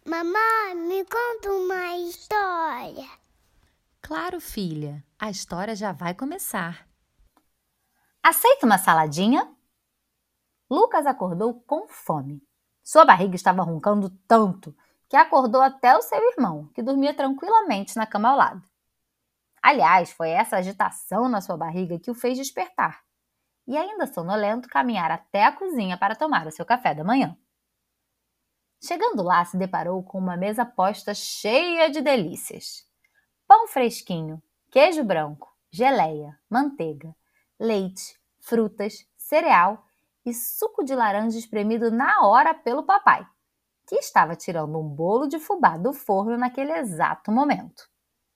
Mamãe, me conta uma história. Claro, filha, a história já vai começar. Aceita uma saladinha? Lucas acordou com fome. Sua barriga estava roncando tanto que acordou até o seu irmão, que dormia tranquilamente na cama ao lado. Aliás, foi essa agitação na sua barriga que o fez despertar e, ainda sonolento, caminhar até a cozinha para tomar o seu café da manhã. Chegando lá, se deparou com uma mesa posta cheia de delícias. Pão fresquinho, queijo branco, geleia, manteiga, leite, frutas, cereal e suco de laranja espremido na hora pelo papai, que estava tirando um bolo de fubá do forno naquele exato momento.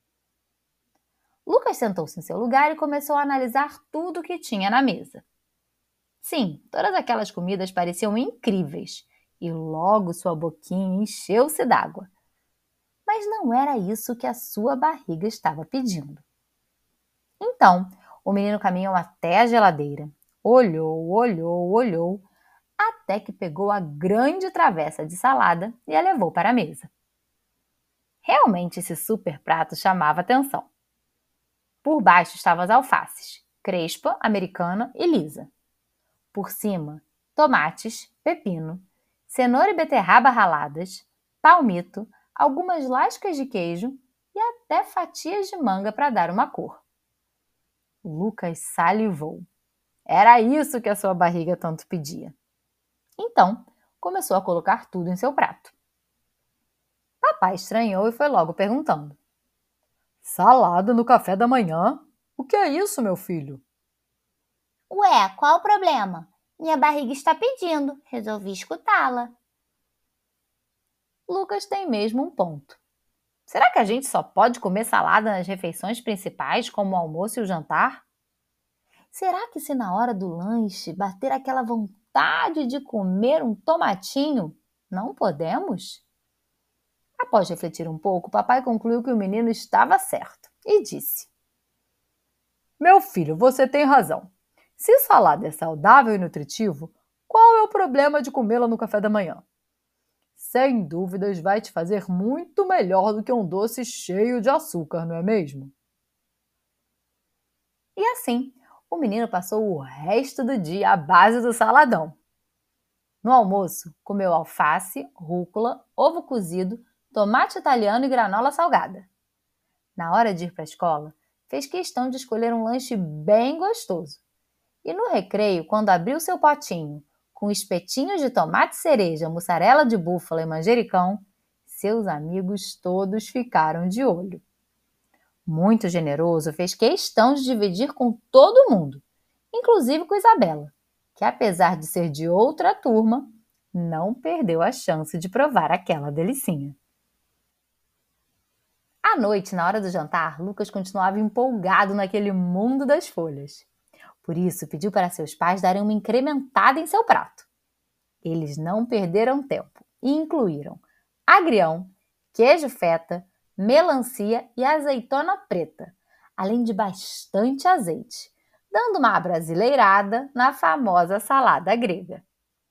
Lucas sentou-se em seu lugar e começou a analisar tudo o que tinha na mesa. Sim, todas aquelas comidas pareciam incríveis e logo sua boquinha encheu-se d'água. Mas não era isso que a sua barriga estava pedindo. Então, o menino caminhou até a geladeira, olhou, até que pegou a grande travessa de salada e a levou para a mesa. Realmente esse super prato chamava atenção. Por baixo estavam as alfaces, crespa, americana e lisa. Por cima, tomates, pepino, cenoura e beterraba raladas, palmito, algumas lascas de queijo e até fatias de manga para dar uma cor. Lucas salivou. Era isso que a sua barriga tanto pedia. Então, começou a colocar tudo em seu prato. Papai estranhou e foi logo perguntando: "Salada no café da manhã? O que é isso, meu filho?" Ué, qual o problema? Minha barriga está pedindo, resolvi escutá-la. Lucas tem mesmo um ponto. Será que a gente só pode comer salada nas refeições principais, como o almoço e o jantar? Será que se na hora do lanche bater aquela vontade de comer um tomatinho, não podemos? Após refletir um pouco, o papai concluiu que o menino estava certo e disse: "Meu filho, você tem razão. Se salada é saudável e nutritivo, qual é o problema de comê-la no café da manhã? Sem dúvidas vai te fazer muito melhor do que um doce cheio de açúcar, não é mesmo?" E assim, o menino passou o resto do dia à base do saladão. No almoço, comeu alface, rúcula, ovo cozido, tomate italiano e granola salgada. Na hora de ir para a escola, fez questão de escolher um lanche bem gostoso. E no recreio, quando abriu seu potinho, com espetinhos de tomate cereja, mussarela de búfala e manjericão, seus amigos todos ficaram de olho. Muito generoso, fez questão de dividir com todo mundo, inclusive com Isabela, que apesar de ser de outra turma, não perdeu a chance de provar aquela delicinha. À noite, na hora do jantar, Lucas continuava empolgado naquele mundo das folhas. Por isso, pediu para seus pais darem uma incrementada em seu prato. Eles não perderam tempo e incluíram agrião, queijo feta, melancia e azeitona preta, além de bastante azeite, dando uma abrasileirada na famosa salada grega.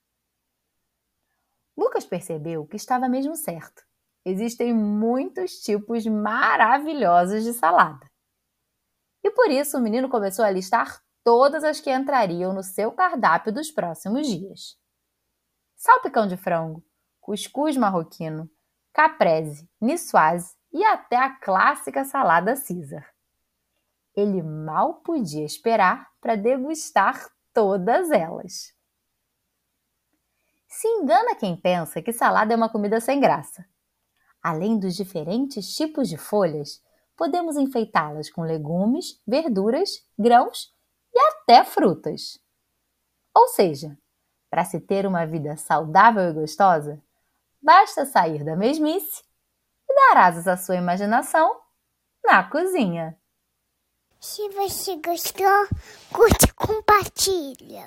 Lucas percebeu que estava mesmo certo. Existem muitos tipos maravilhosos de salada. E por isso o menino começou a listar todas as que entrariam no seu cardápio dos próximos dias. Salpicão de frango, cuscuz marroquino, caprese, niçoise e até a clássica salada Caesar. Ele mal podia esperar para degustar todas elas. Se engana quem pensa que salada é uma comida sem graça. Além dos diferentes tipos de folhas, podemos enfeitá-las com legumes, verduras, grãos e até frutas. Ou seja, para se ter uma vida saudável e gostosa, basta sair da mesmice e dar asas à sua imaginação na cozinha. Se você gostou, curte e compartilha.